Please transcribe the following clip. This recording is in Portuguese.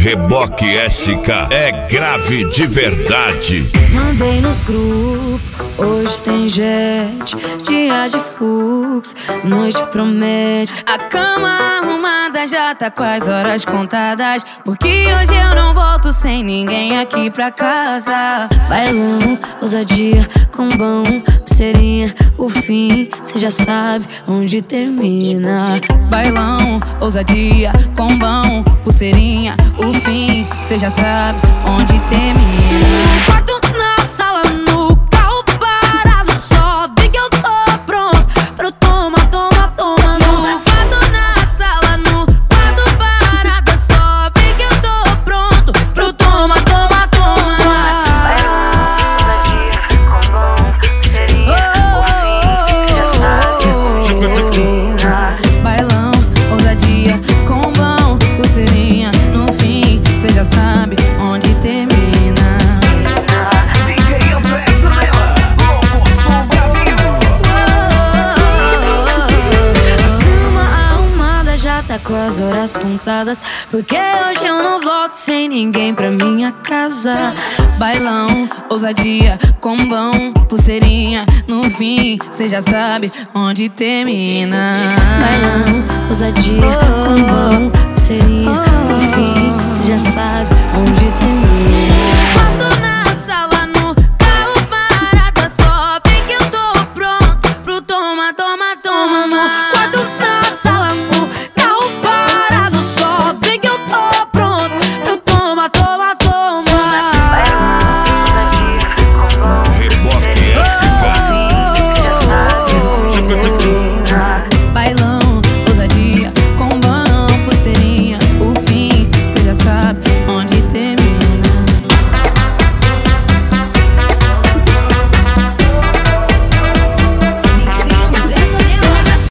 Reboque SK é grave de verdade. Mandei nos grupos, hoje tem jet, dia de fluxo, noite promete. A cama arrumada já tá com as horas contadas, porque hoje eu não volto sem ninguém aqui pra casa. Bailão, ousadia, combão, pulseirinha, o fim, cê já sabe onde termina. Bailão, ousadia, combão, pulseirinha, o fim, cê já sabe onde termina. Quarto na sala, no carro parado, só vi que eu tô pronto pro toma, toma, toma. No quarto na sala, no quarto parado, só vi que eu tô pronto pro toma, toma, toma. Bailão, ousadia, combão, pulseirinha, no fim, cê já sabe onde termina. DJ André Zanella, Louco Som Brasil. A cama arrumada já tá com as horas contadas, porque hoje eu não volto sem ninguém pra minha casa. Bailão, ousadia, combão, pulseirinha, no fim, cê já sabe onde termina. Bailão, ousadia, combão,